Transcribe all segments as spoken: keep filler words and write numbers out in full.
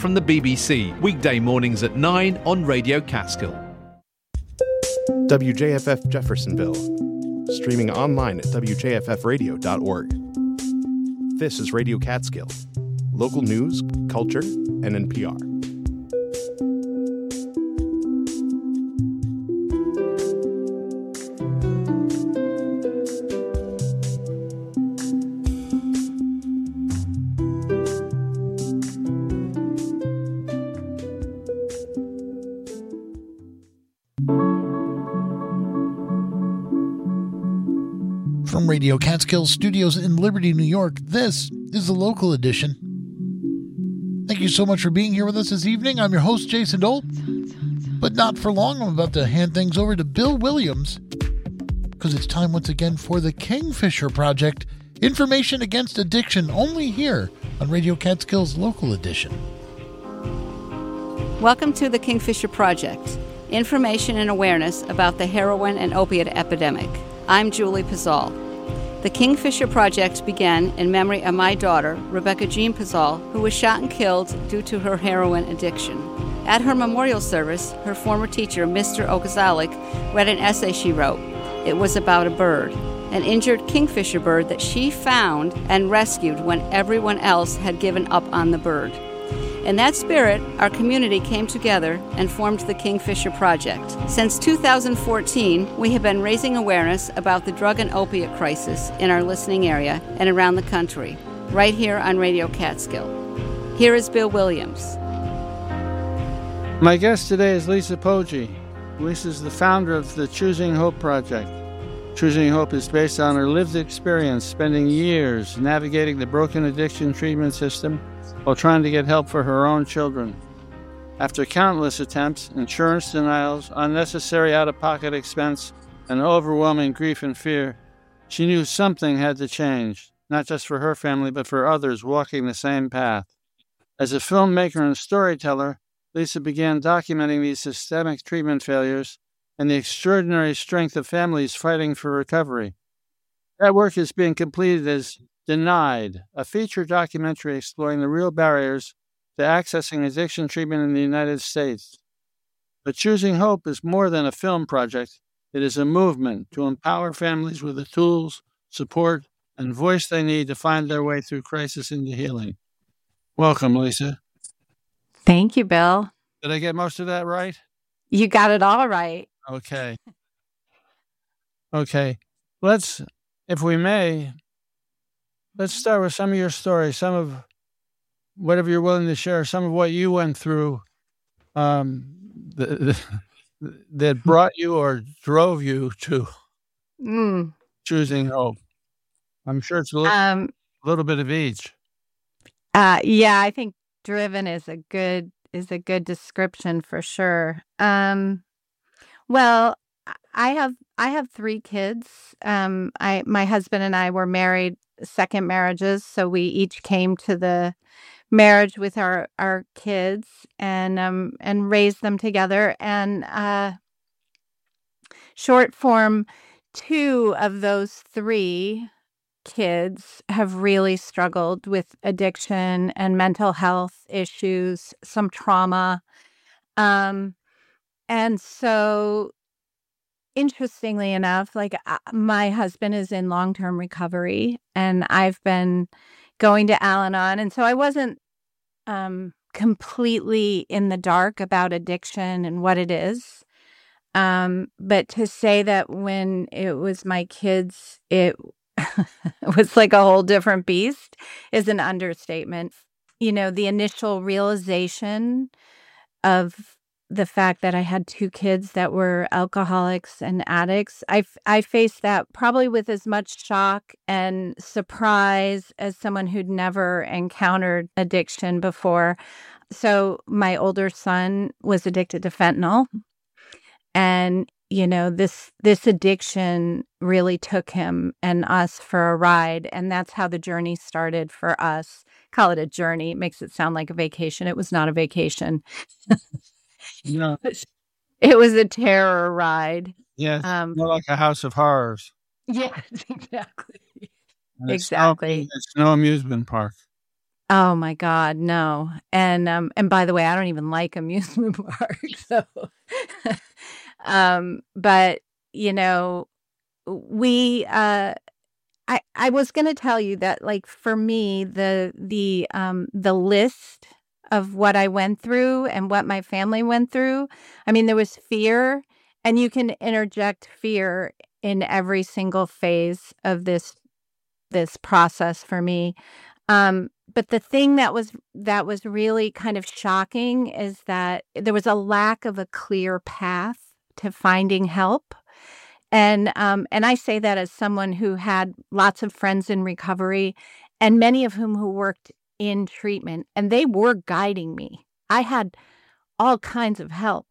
from the B B C, weekday mornings at nine on Radio Catskill. W J F F Jeffersonville, streaming online at w j f f radio dot org. This is Radio Catskill, local news, culture, and N P R. From Radio Catskill Studios in Liberty, New York, this is the local edition. Thank you so much for being here with us this evening. I'm your host, Jason Dole. But not for long, I'm about to hand things over to Bill Williams, because it's time once again for the Kingfisher Project. Information against addiction, only here on Radio Catskill's local edition. Welcome to the Kingfisher Project. Information and awareness about the heroin and opiate epidemic. I'm Julie Pizzol. The Kingfisher Project began in memory of my daughter, Rebecca Jean Pizzol, who was shot and killed due to her heroin addiction. At her memorial service, her former teacher, Mister Okazalik, read an essay she wrote. It was about a bird, an injured kingfisher bird that she found and rescued when everyone else had given up on the bird. In that spirit, our community came together and formed the Kingfisher Project. Since two thousand fourteen, we have been raising awareness about the drug and opiate crisis in our listening area and around the country, right here on Radio Catskill. Here is Bill Williams. My guest today is Lisa Poggi. Lisa is the founder of the Choosing Hope Project. Choosing Hope is based on her lived experience spending years navigating the broken addiction treatment system while trying to get help for her own children. After countless attempts, insurance denials, unnecessary out-of-pocket expense, and overwhelming grief and fear, she knew something had to change, not just for her family, but for others walking the same path. As a filmmaker and storyteller, Lisa began documenting these systemic treatment failures and the extraordinary strength of families fighting for recovery. That work is being completed as Denied, a feature documentary exploring the real barriers to accessing addiction treatment in the United States. But Choosing Hope is more than a film project. It is a movement to empower families with the tools, support, and voice they need to find their way through crisis into healing. Welcome, Lisa. Thank you, Bill. Did I get most of that right? You got it all right. Okay. Okay. Let's, if we may, let's start with some of your stories, some of whatever you're willing to share, some of what you went through um, the, the, that brought you or drove you to mm. Choosing Hope. I'm sure it's a little, um, little bit of each. Uh, yeah, I think driven is a good is a good description for sure. Um, well, I have I have three kids. Um, I my husband and I were married second marriages, so we each came to the marriage with our our kids and um and raised them together. And uh, short form, two of those three kids have really struggled with addiction and mental health issues, some trauma, um, and so. Interestingly enough, like uh, my husband is in long-term recovery and I've been going to Al-Anon. And so I wasn't um, completely in the dark about addiction and what it is. Um, but to say that when it was my kids, it was like a whole different beast is an understatement. You know, the initial realization of the fact that I had two kids that were alcoholics and addicts, I, I faced that probably with as much shock and surprise as someone who'd never encountered addiction before. So my older son was addicted to fentanyl. And, you know, this this addiction really took him and us for a ride. And that's how the journey started for us. Call it a journey. It makes it sound like a vacation. It was not a vacation. No. It was a terror ride. Yeah, um, more like a house of horrors. Yes, exactly. And it's exactly. No, it's no amusement park. Oh my God, no. And um and by the way, I don't even like amusement parks. So um but you know, we uh I I was going to tell you that like for me the the um the list of what I went through and what my family went through. I mean, there was fear, and you can interject fear in every single phase of this this process for me. Um, but the thing that was that was really kind of shocking is that there was a lack of a clear path to finding help. And um, and I say that as someone who had lots of friends in recovery, and many of whom who worked in treatment, and they were guiding me. I had all kinds of help,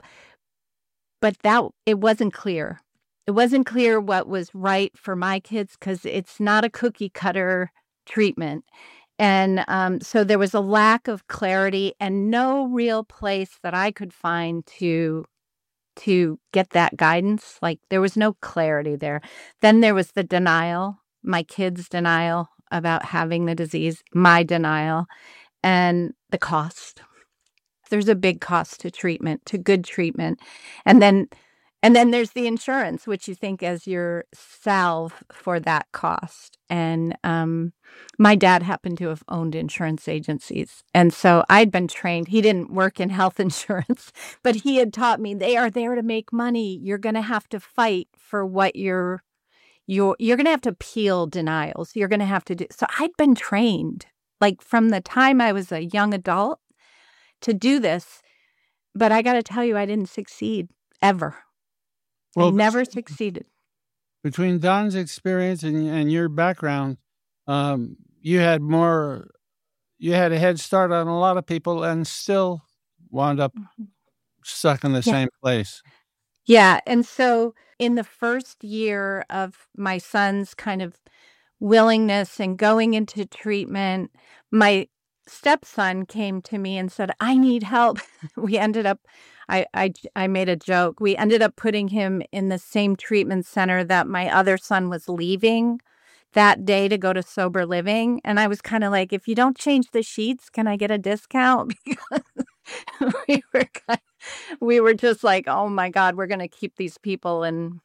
but that it wasn't clear. It wasn't clear what was right for my kids because it's not a cookie cutter treatment. And um, so there was a lack of clarity and no real place that I could find to to get that guidance. Like there was no clarity there. Then there was the denial, my kids' denial about having the disease, my denial, and the cost. There's a big cost to treatment, to good treatment. And then and then there's the insurance, which you think as your salve for that cost. And um, my dad happened to have owned insurance agencies. And so I'd been trained. He didn't work in health insurance, but he had taught me they are there to make money. You're going to have to fight for what you're, you're, you're going to have to peel denials. You're going to have to do. So I'd been trained like from the time I was a young adult to do this. But I got to tell you, I didn't succeed ever. Well, I never succeeded. Between Don's experience and, and your background, um, you had more, you had a head start on a lot of people and still wound up mm-hmm. stuck in the yeah. same place. Yeah. And so in the first year of my son's kind of willingness and going into treatment, my stepson came to me and said, I need help. We ended up, I, I, I made a joke. We ended up putting him in the same treatment center that my other son was leaving that day to go to sober living. And I was kind of like, if you don't change the sheets, can I get a discount? Because we were, kind of, we were just like, oh my God, we're going to keep these people in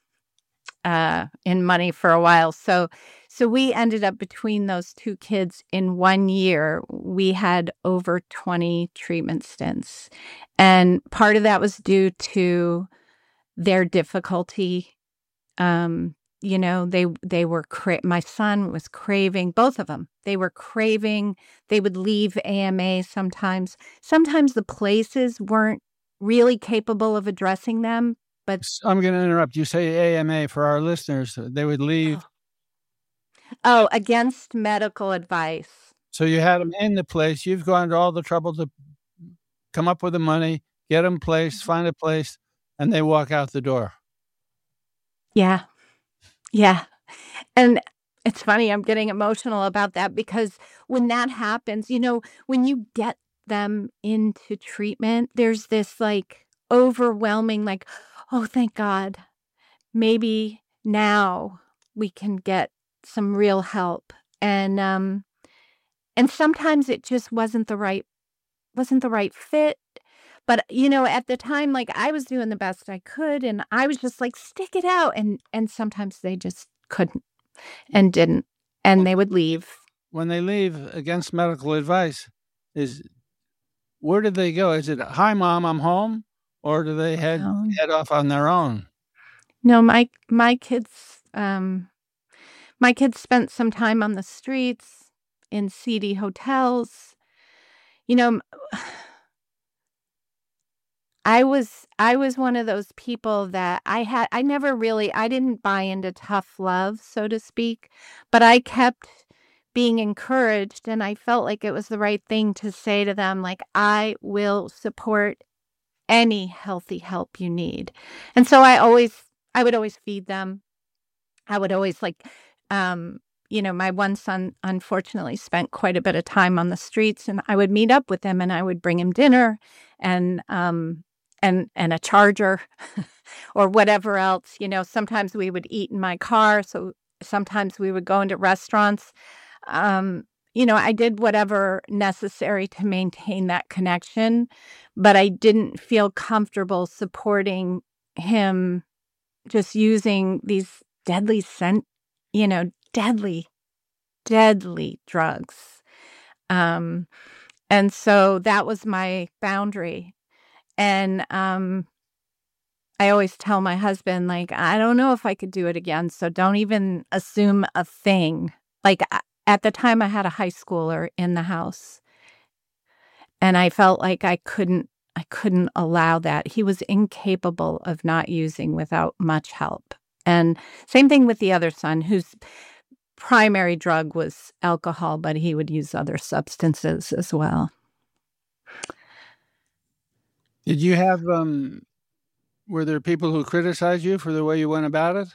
uh, in money for a while. So, so we ended up between those two kids in one year, we had over twenty treatment stints. And part of that was due to their difficulty. Um, you know, they, they were, cra- my son was craving, both of them, they were craving, they would leave A M A sometimes. Sometimes the places weren't really capable of addressing them. But I'm going to interrupt. You say A M A for our listeners. They would leave. Oh. oh, against medical advice. So you had them in the place. You've gone to all the trouble to come up with the money, get them placed, find a place, and they walk out the door. Yeah. Yeah. And it's funny. I'm getting emotional about that because when that happens, you know, when you get them into treatment, there's this like overwhelming, like, oh, thank God, maybe now we can get some real help. And um, and sometimes it just wasn't the right, wasn't the right fit. But, you know, at the time, like I was doing the best I could and I was just like, stick it out. And, and sometimes they just couldn't and didn't. And they would leave. When they leave against medical advice, is where did they go? Is it, hi, Mom, I'm home? Or do they head um, head off on their own? No, my my kids, um, my kids spent some time on the streets, in seedy hotels. You know, I was I was one of those people that I had. I never really. I didn't buy into tough love, so to speak, but I kept being encouraged, and I felt like it was the right thing to say to them, like, I will support any healthy help you need. And so I always, I would always feed them. I would always like, um, you know, my one son unfortunately spent quite a bit of time on the streets, and I would meet up with him and I would bring him dinner and, um, and, and a charger or whatever else. You know, sometimes we would eat in my car. So sometimes we would go into restaurants. Um, you know, I did whatever necessary to maintain that connection, but I didn't feel comfortable supporting him just using these deadly scent, you know, deadly, deadly drugs. Um, and so that was my boundary. And um, I always tell my husband, like, I don't know if I could do it again, so don't even assume a thing. Like, I- at the time, I had a high schooler in the house, and I felt like I couldn't I couldn't allow that. He was incapable of not using without much help. And same thing with the other son, whose primary drug was alcohol, but he would use other substances as well. Did you have, um, were there people who criticized you for the way you went about it?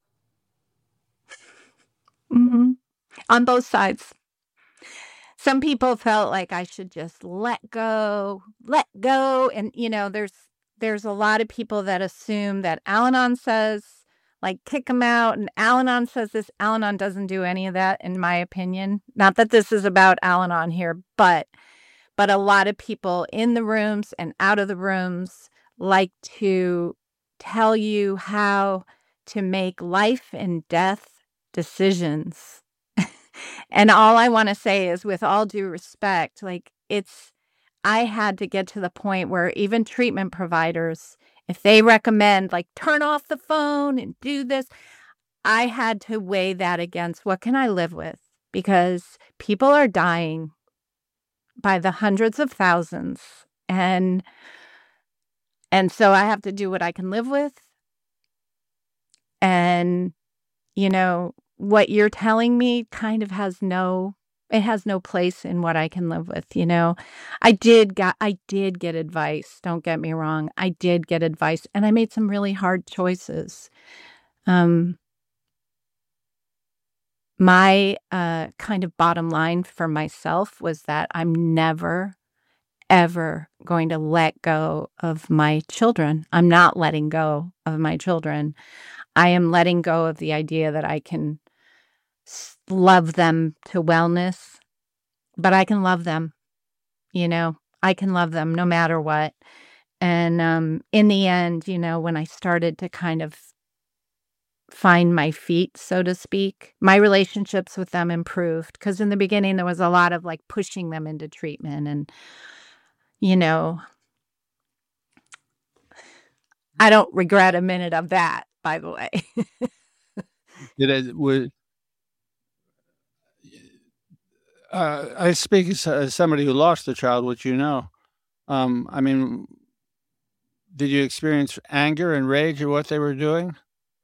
hmm On both sides. Some people felt like I should just let go, let go. And, you know, there's there's a lot of people that assume that Al-Anon says, like, kick them out. And Al-Anon says this. Al-Anon doesn't do any of that, in my opinion. Not that this is about Al-Anon here, but but a lot of people in the rooms and out of the rooms like to tell you how to make life and death decisions. And all I want to say is, with all due respect, like, it's, I had to get to the point where even treatment providers, if they recommend, like, turn off the phone and do this, I had to weigh that against what can I live with? Because people are dying by the hundreds of thousands. And, and so I have to do what I can live with. And, you know, what you're telling me kind of has no, it has no place in what I can live with, you know. I did got, I did get advice. Don't get me wrong. I did get advice, and I made some really hard choices. Um, my uh, kind of bottom line for myself was that I'm never, ever going to let go of my children. I'm not letting go of my children. I am letting go of the idea that I can love them to wellness, but I can love them, you know, I can love them no matter what. And um, in the end, you know, when I started to kind of find my feet, so to speak, my relationships with them improved. Because in the beginning, there was a lot of like pushing them into treatment. And, you know, I don't regret a minute of that, by the way. Did it, would, Uh, I speak as, as somebody who lost a child, which you know. Um, I mean, did you experience anger and rage at what they were doing?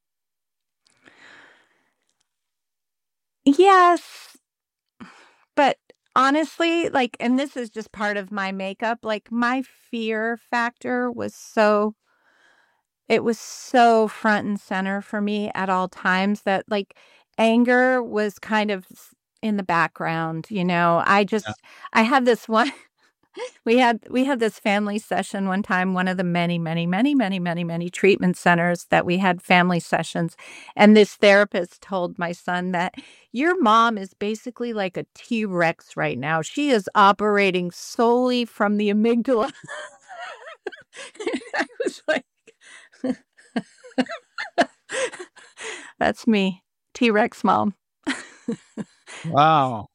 Yes, but honestly, like, and this is just part of my makeup, like, my fear factor was so, it was so front and center for me at all times that, like, anger was kind of s- in the background, you know. I Yeah. just, I had this one. We had we had this family session one time, one of the many, many, many, many, many, many treatment centers that we had family sessions. And this therapist told my son that your mom is basically like a T-Rex right now. She is operating solely from the amygdala. I was like, that's me, T-Rex mom. Wow.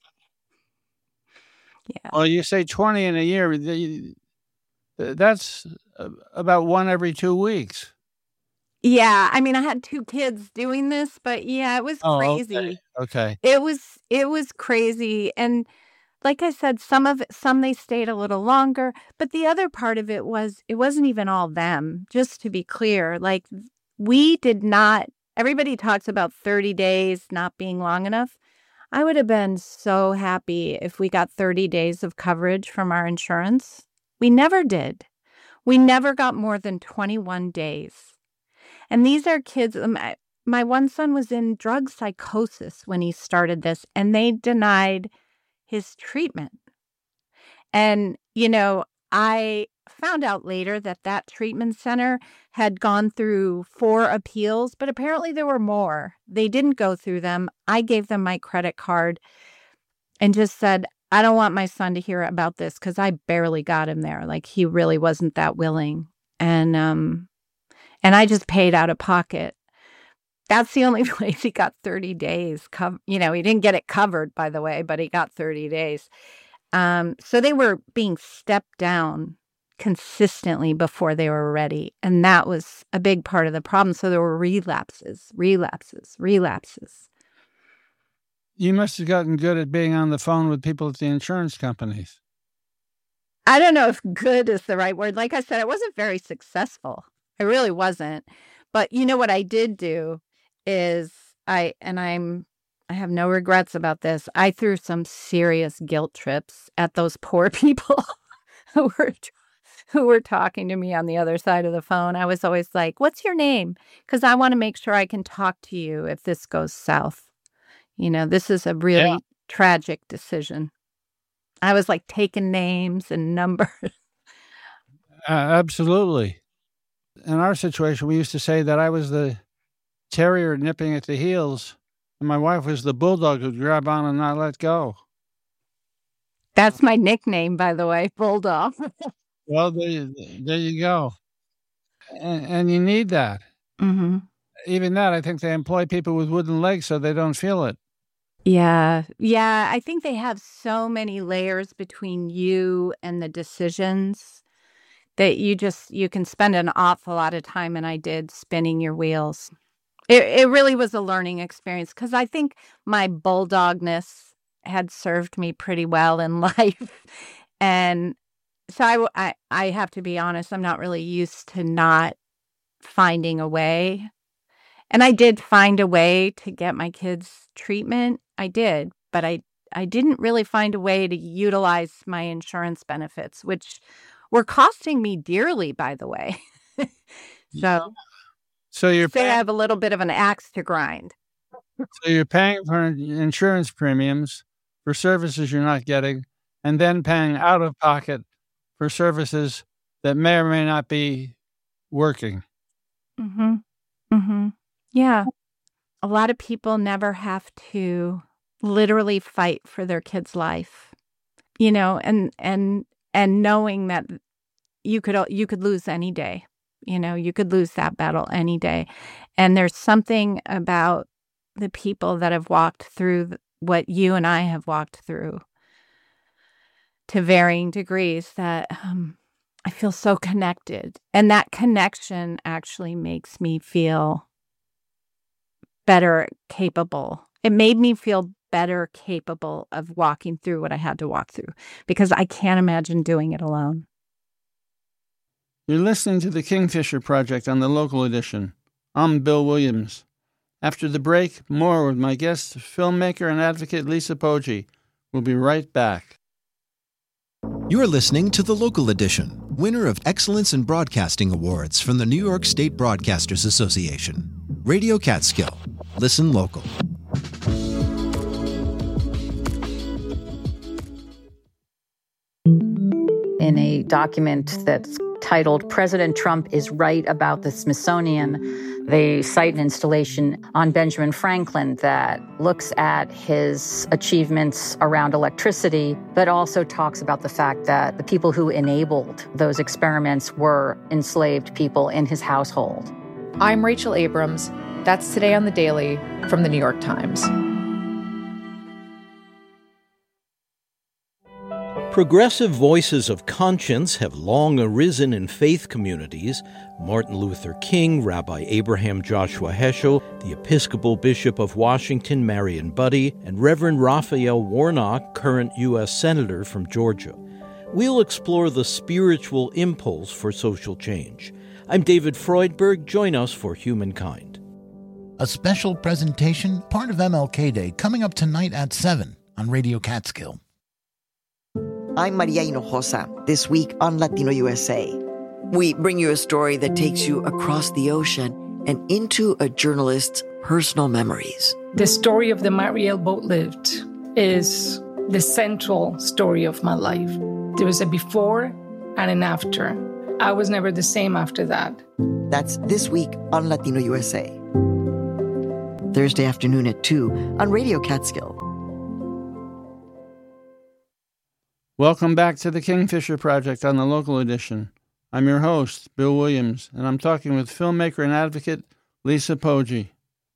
Yeah. Well, you say twenty in a year. the- That's uh, about one every two weeks. Yeah, I mean, I had two kids doing this, but yeah, it was Oh, okay. crazy. Okay. It was it was crazy. And like I said, some of it, some they stayed a little longer, but the other part of it was it wasn't even all them, just to be clear. Like, we did not, everybody talks about thirty days not being long enough. I would have been so happy if we got thirty days of coverage from our insurance. We never did. We never got more than twenty-one days. And these are kids. um, I- My one son was in drug psychosis when he started this, and they denied his treatment. And, you know, I found out later that that treatment center had gone through four appeals, but apparently there were more. They didn't go through them. I gave them my credit card. and just said, I don't want my son to hear about this because I barely got him there. Like, he really wasn't that willing. And um, and I just paid out of pocket. That's the only place he got thirty days. Co- you know, he didn't get it covered, by the way, but he got thirty days. Um, so they were being stepped down consistently before they were ready. And that was a big part of the problem. So there were relapses, relapses, relapses. You must have gotten good at being on the phone with people at the insurance companies. I don't know if good is the right word. Like I said, I wasn't very successful. I really wasn't. But you know what I did do is I, and I'm, I have no regrets about this. I threw some serious guilt trips at those poor people who were who were talking to me on the other side of the phone. I was always like, what's your name? Because I want to make sure I can talk to you if this goes south. You know, this is a really yeah. tragic decision. I was like taking names and numbers. Uh, absolutely. In our situation, we used to say that I was the terrier nipping at the heels, and my wife was the bulldog who'd grab on and not let go. That's my nickname, by the way, Bulldog. Well, there you, there you go. And, and you need that. Mm-hmm. Even that, I think they employ people with wooden legs so they don't feel it. Yeah. Yeah. I think they have so many layers between you and the decisions that you just, you can spend an awful lot of time, and I did, spinning your wheels. It, it really was a learning experience because I think my bulldogness had served me pretty well in life. And so I, I, I have to be honest, I'm not really used to not finding a way. And I did find a way to get my kids treatment. I did, but I, I didn't really find a way to utilize my insurance benefits, which were costing me dearly, by the way. so, so you're say paying, I have a little bit of an axe to grind. So you're paying for insurance premiums for services you're not getting, and then paying out of pocket for services that may or may not be working. Mm-hmm. Mm-hmm. Yeah. A lot of people never have to literally fight for their kid's life, you know, and, and, and knowing that you could, you could lose any day, you know, you could lose that battle any day. And there's something about the people that have walked through what you and I have walked through to varying degrees that um, I feel so connected. And that connection actually makes me feel better capable. It made me feel better capable of walking through what I had to walk through, because I can't imagine doing it alone. You're listening to the Kingfisher Project on the Local Edition. I'm Bill Williams. After the break, more with my guest, filmmaker and advocate Lisa Poggi. We'll be right back. You're listening to The Local Edition, winner of Excellence in Broadcasting Awards from the New York State Broadcasters Association. Radio Catskill. Listen local. In a document that's titled President Trump is Right About the Smithsonian, they cite an installation on Benjamin Franklin that looks at his achievements around electricity, but also talks about the fact that the people who enabled those experiments were enslaved people in his household. I'm Rachel Abrams. That's Today on the Daily from the New York Times. Progressive voices of conscience have long arisen in faith communities. Martin Luther King, Rabbi Abraham Joshua Heschel, the Episcopal Bishop of Washington, Marion Budde, and Reverend Raphael Warnock, current U S Senator from Georgia. We'll explore the spiritual impulse for social change. I'm David Freudberg. Join us for Humankind. A special presentation, part of M L K Day, coming up tonight at seven on Radio Catskill. I'm Maria Hinojosa, this week on Latino U S A. We bring you a story that takes you across the ocean and into a journalist's personal memories. The story of the Mariel boat lift is the central story of my life. There was a before and an after. I was never the same after that. That's this week on Latino U S A. Thursday afternoon at two on Radio Catskill. Welcome back to the Kingfisher Project on the local edition. I'm your host, Bill Williams, and I'm talking with filmmaker and advocate Lisa Poggi.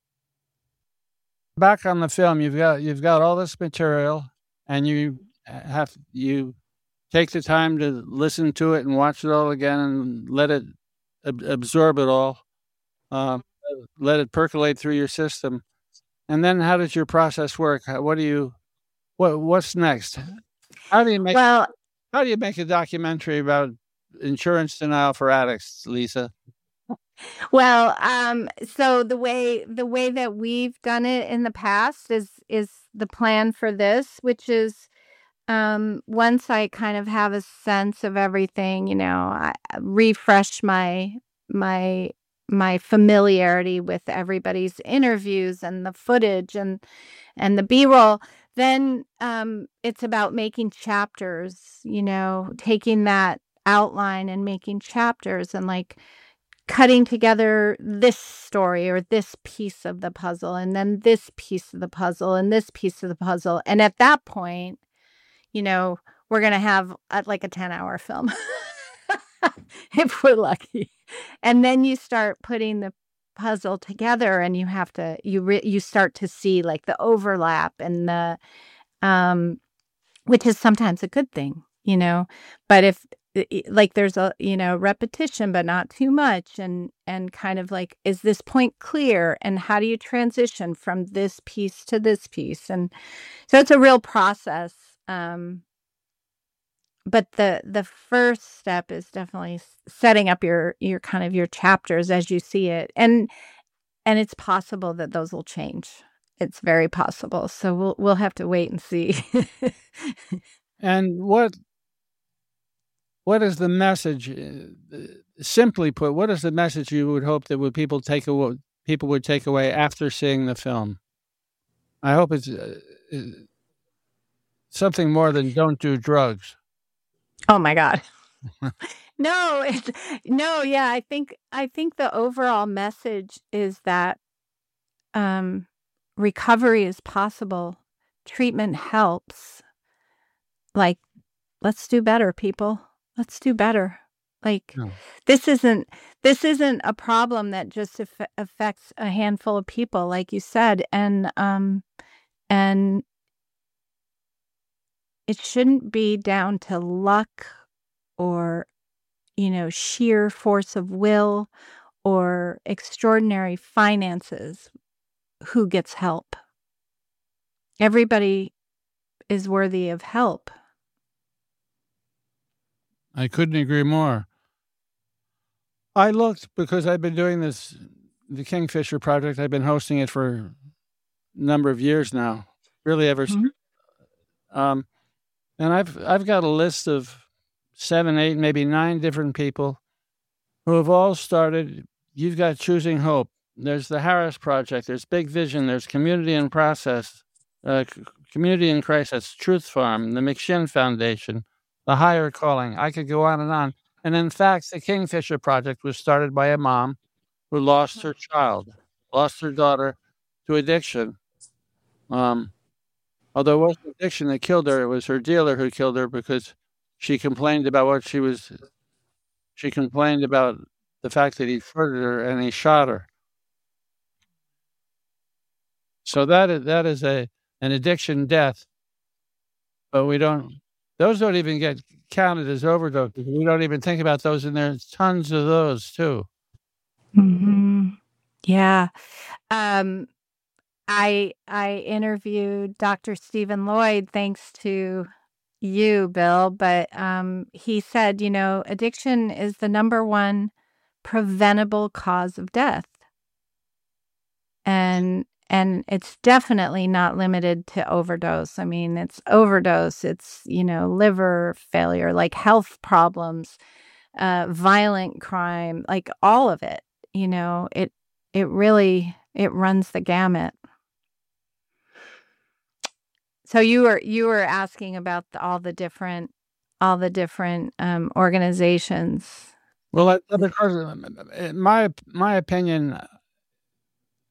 Back on the film, you've got you've got all this material, and you have you take the time to listen to it and watch it all again and let it ab- absorb it all, uh, let it percolate through your system. And then, how does your process work? What do you what what's next? How do you make Well, how do you make a documentary about insurance denial for addicts, Lisa? Well, um, so the way the way that we've done it in the past is is the plan for this, which is um, once I kind of have a sense of everything, you know, I I refresh my my my familiarity with everybody's interviews and the footage and and the B-roll. Then um, it's about making chapters, you know, taking that outline and making chapters and like cutting together this story or this piece of the puzzle and then this piece of the puzzle and this piece of the puzzle. And at that point, you know, we're going to have uh, like a ten hour film if we're lucky. And then you start putting the puzzle together and you have to, you, re- you start to see like the overlap and the, um, which is sometimes a good thing, you know, but if, i- i- like there's a, you know, repetition but not too much and and kind of like, is this point clear and how do you transition from this piece to this piece? And so it's a real process, um but the the first step is definitely s- setting up your your kind of your chapters as you see it, and and it's possible that those will change. It's very possible, so we'll we'll have to wait and see. And what what is the message? uh, Simply put, what is the message you would hope that would people take away, people would take away after seeing the film? I hope it's uh, uh, something more than don't do drugs. Oh my God. No, it's no, yeah, I think I think the overall message is that um recovery is possible. Treatment helps. Like, let's do better, people. Let's do better. Like No. this isn't this isn't a problem that just aff- affects a handful of people, like you said, and um and it shouldn't be down to luck or, you know, sheer force of will or extraordinary finances who gets help. Everybody is worthy of help. I couldn't agree more. I looked because I've been doing this, the Kingfisher Project. I've been hosting it for a number of years now, really ever. Mhm. Um, and I've I've got a list of seven, eight, maybe nine different people who have all started. You've got Choosing Hope. There's the Harris Project. There's Big Vision. There's Community in Process, uh, C- Community in Crisis, Truth Farm, the McShin Foundation, the Higher Calling. I could go on and on. And in fact, the Kingfisher Project was started by a mom who lost her child, lost her daughter to addiction. Um, although it wasn't addiction that killed her, it was her dealer who killed her because she complained about what she was. She complained about the fact that he murdered her and he shot her. So that is that is a an addiction death, but we don't. Those don't even get counted as overdoses. We don't even think about those, and there's tons of those too. Hmm. Yeah. Um, I I interviewed Doctor Stephen Lloyd thanks to you, Bill, but um, he said, you know, addiction is the number one preventable cause of death. And and it's definitely not limited to overdose. I mean, it's overdose, it's, you know, liver failure, like health problems, uh, violent crime, like all of it, you know, it it really it runs the gamut. So you were you were asking about the, all the different all the different um, organizations. Well, I- because uh, in my my opinion,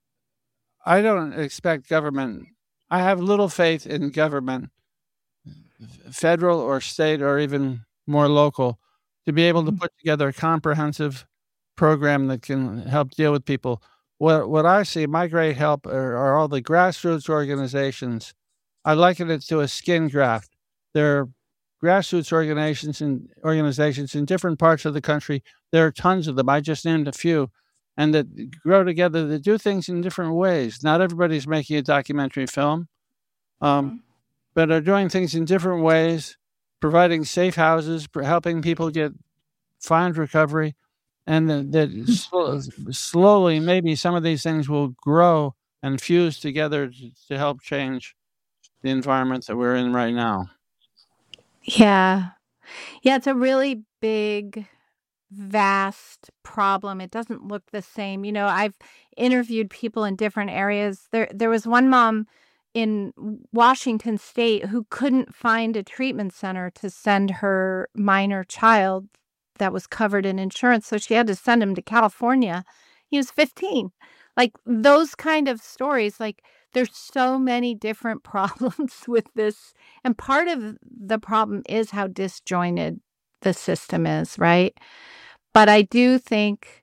I don't expect government. I have little faith in government federal or state or even more local, to be able to put together a comprehensive program that can help deal with people. What what I see, my great help are, are all the grassroots organizations. I liken it to a skin graft. There are grassroots organizations and organizations in different parts of the country. There are tons of them. I just named a few, and that grow together to do things in different ways. Not everybody's making a documentary film, um, but are doing things in different ways, providing safe houses, helping people get find recovery. And that, that sl- slowly, maybe some of these things will grow and fuse together to, to help change the environment that we're in right now. Yeah. Yeah, it's a really big, vast problem. It doesn't look the same. You know, I've interviewed people in different areas. There, there was one mom in Washington State who couldn't find a treatment center to send her minor child that was covered in insurance, so she had to send him to California. He was fifteen. Like, those kind of stories, like, there's so many different problems with this, and part of the problem is how disjointed the system is, right? But I do think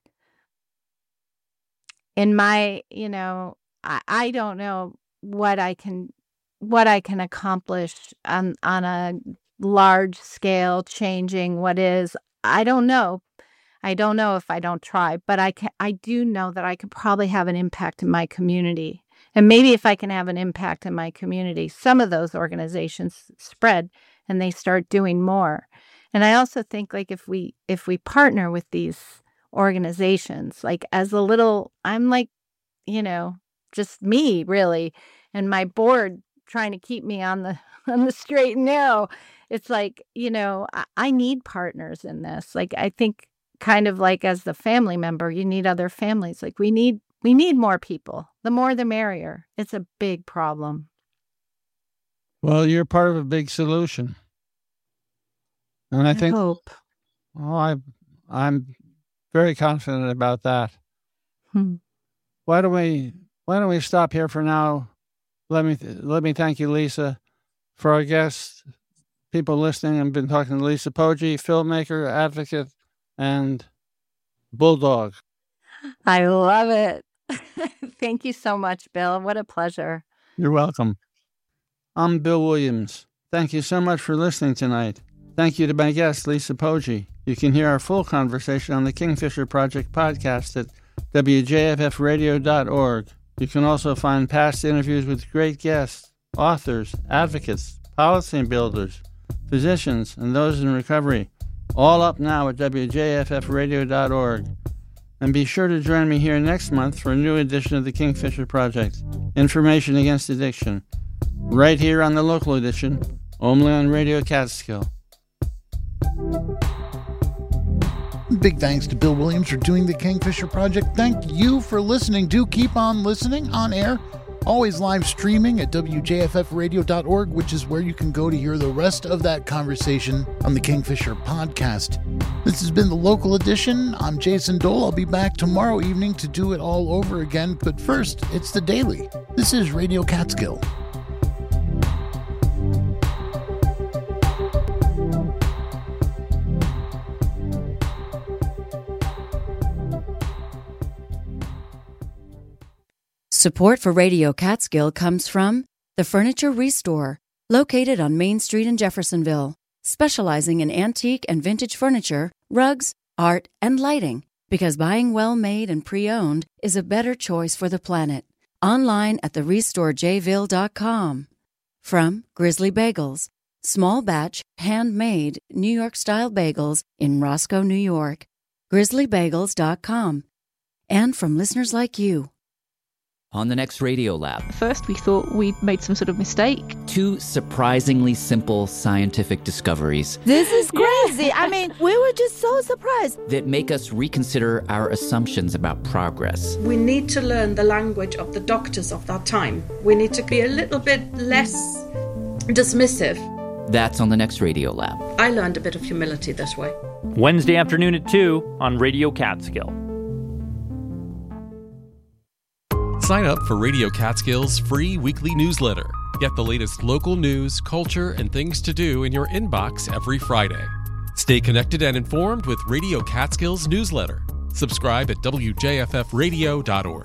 in my, you know, I, I don't know what I can what I can accomplish on on a large scale, changing what is. I don't know. I don't know if I don't try, but I can, I do know that I could probably have an impact in my community. And maybe if I can have an impact in my community, some of those organizations spread and they start doing more. And I also think, like, if we if we partner with these organizations, like, as a little, I'm like, you know, just me really, and my board trying to keep me on the on the straight and narrow. It's like, you know, I, I need partners in this. Like, I think kind of like as the family member, you need other families. Like, we need we need more people. The more the merrier. It's a big problem. Well, you're part of a big solution. And I, I think hope. Well, I I'm very confident about that. Hmm. Why don't we why don't we stop here for now? Let me th- let me thank you, Lisa, for our guests. People listening, I've been talking to Lisa Poggi, filmmaker, advocate, and bulldog. I love it. Thank you so much, Bill. What a pleasure. You're welcome. I'm Bill Williams. Thank you so much for listening tonight. Thank you to my guest, Lisa Poggi. You can hear our full conversation on the Kingfisher Project podcast at W J F F radio dot org. You can also find past interviews with great guests, authors, advocates, policy builders, physicians, and those in recovery, all up now at W J F F radio dot org. And be sure to join me here next month for a new edition of the Kingfisher Project, Information Against Addiction, right here on the local edition, only on Radio Catskill. Big thanks to Bill Williams for doing the Kingfisher Project. Thank you for listening. Do keep on listening on air. Always live streaming at W J F F radio dot org, which is where you can go to hear the rest of that conversation on the Kingfisher podcast. This has been the local edition. I'm Jason Dole. I'll be back tomorrow evening to do it all over again. But first, it's the Daily. This is Radio Catskill. Support for Radio Catskill comes from The Furniture Restore, located on Main Street in Jeffersonville, specializing in antique and vintage furniture, rugs, art, and lighting, because buying well-made and pre-owned is a better choice for the planet. Online at the restore j ville dot com. From Grizzly Bagels, small batch, handmade, New York-style bagels in Roscoe, New York. grizzly bagels dot com. And from listeners like you. On the next Radio Lab. First, we thought we'd made some sort of mistake. Two surprisingly simple scientific discoveries. This is crazy. I mean, we were just so surprised. That make us reconsider our assumptions about progress. We need to learn the language of the doctors of that time. We need to be a little bit less dismissive. That's on the next Radio Lab. I learned a bit of humility this way. Wednesday afternoon at two on Radio Catskill. Sign up for Radio Catskill's free weekly newsletter. Get the latest local news, culture, and things to do in your inbox every Friday. Stay connected and informed with Radio Catskills newsletter. Subscribe at W J F F radio dot org.